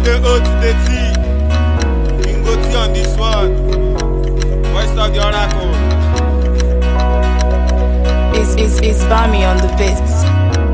the O to the T. You can go T on this one. Voice of the oracle. It's Bami on the beats.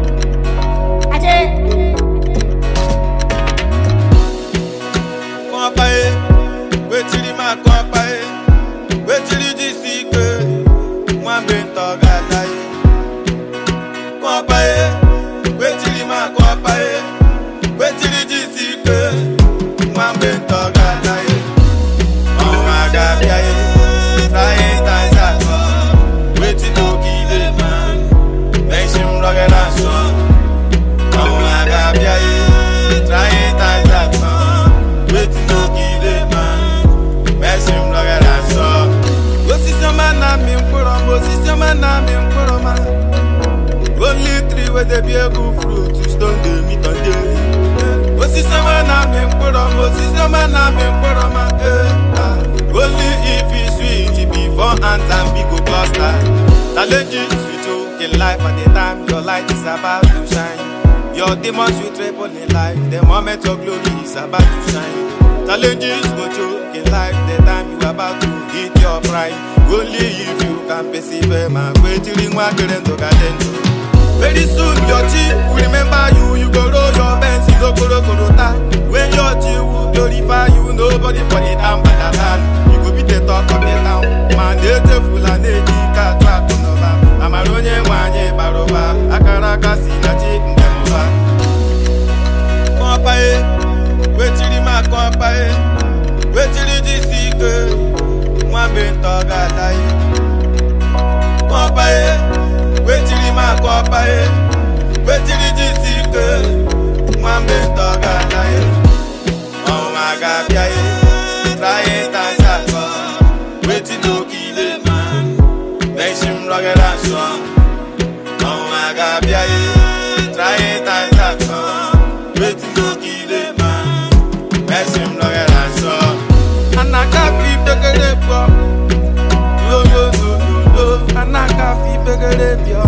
Only three where they be a good fruit to stone the meat on daily. What's this man I'm in Poroma? What's this man I'm in Poroma? Only if it's sweet before and time we go cluster. Challenges with you in life at the time your light is about to shine. Your demons will tremble in life, the moment of glory is about to shine. Challenges with you in life, the time you about to hit your prime. Only if you can perceive my way to ring one to garden. Very soon your G will remember you. You go roll your bands, you go korota. When your G will glorify you, nobody for the damn badalan. You go be the talk of the town. Man, they full and they can't trap on over. I'm a running one, baroba. Akaraka see that chick in them over. Compae, wait till the mark compae. Wait till the seeker. One bent dog I lie. Compae. Wetiri makwa wetiri jisike mwambe toga nae oh my god yae try tanzako weti do kile man nation rogera swan oh my god yae try tanzako weti do kile man nation rogera swan anaka flip the gelepo anaka fi begere bio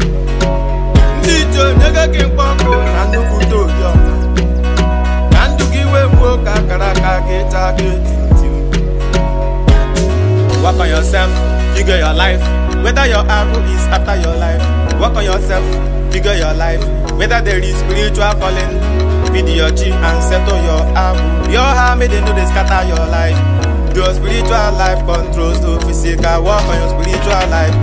ndijo nyege kimpoko na nukudo yo kandugi we mwoka karaka geta getintim. Work on yourself, figure your life, whether your arrow is after your life. Work on yourself, figure your life, whether there is spiritual calling. Feed your G and settle your arrow. Your harm may they know they scatter your life. Your spiritual life controls the physical. Work on your spiritual life.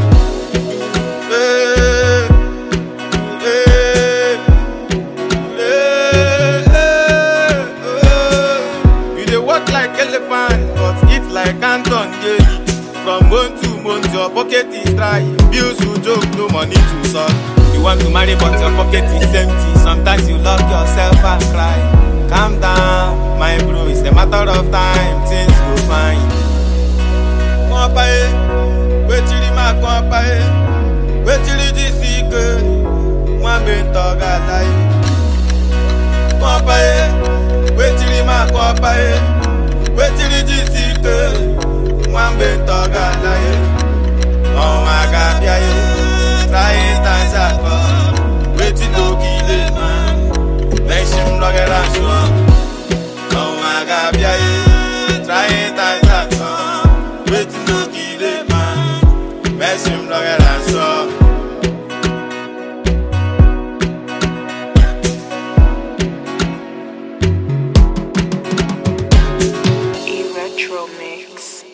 You dey work like elephant, but eat like Anton daily. From month to month, your pocket is dry. Bills to joke, no money to solve. You want to marry, but your pocket is empty. Sometimes you lock yourself and cry. Calm down, my bro, it's a matter of time. Things go fine. Compae, wetiri ma compae, wetiri jisike, mwambe toga lai. Compae, wetiri ma compae, wetiri jisike, mwambe toga lai. Oh my God, yae, try tanzako, weti do kile man, nation rogera swan. Oh my God, yae, try tanzako, weti do kile man, nation rogera swan. Retro mix.